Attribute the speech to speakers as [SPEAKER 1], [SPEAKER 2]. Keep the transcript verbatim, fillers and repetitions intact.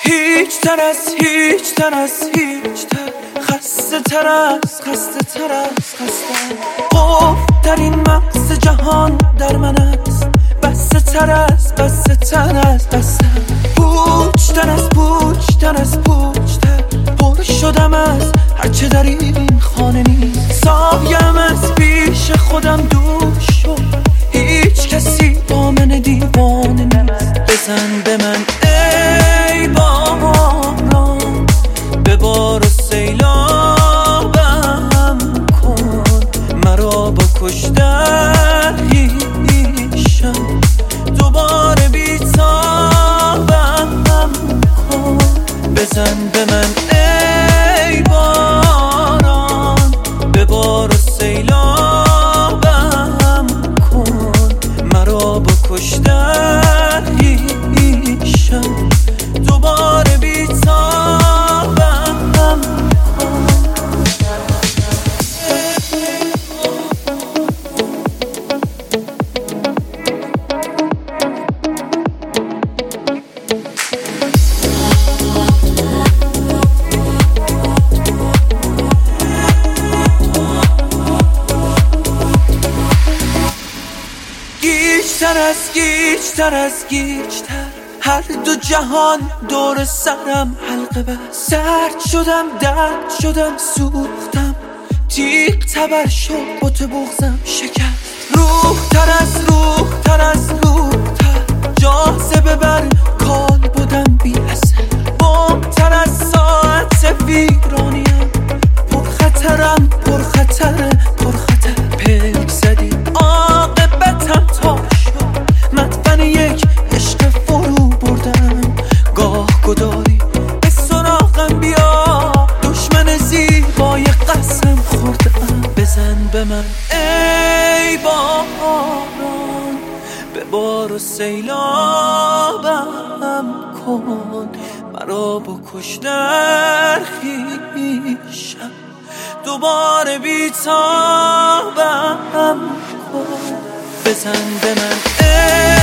[SPEAKER 1] هیچ تر از هیچ تر از هیچ تر خسته تر از خسته تر از خسته خوف در این مغز جهان در من است بسته تر از بسته تر از بسته پوچ تر از پوچ تر از پوچ تر پر شدم از هرچه در این خانه نیست سایم از پیش خودم دور شد هیچ کسی با من دیوانه نیست بزن به من ای باران ببار و سیلابم کن مرا با کشتر هیشم دوباره بیتابم کن بزن به من ای باران ببار و سیلابم کن مرا با کشتر هیشم دوباره بیتابم کن گیجتر از گیجتر از گیجتر هر دو جهان دور سرم حلقه بست سرد شدم درد شدم سوختم تیغ تبر شد بت بغزم شکست روح تر از روح تر از روح تر جاذبه بر کال بودم بی اثر بم تر از ساعت ویرانیم پر خطرم پر خطر پر خطر پلک زدی عاقبتم تا شد مدفن یک عشق فرو بردم گاه گداری به سراغم بیا دشمن زیبای قسم خوردم بزن به من ای باران ببار و سیلابم کن مرا با کشتر خویشم دوباره بیتابم کن بزن به من ای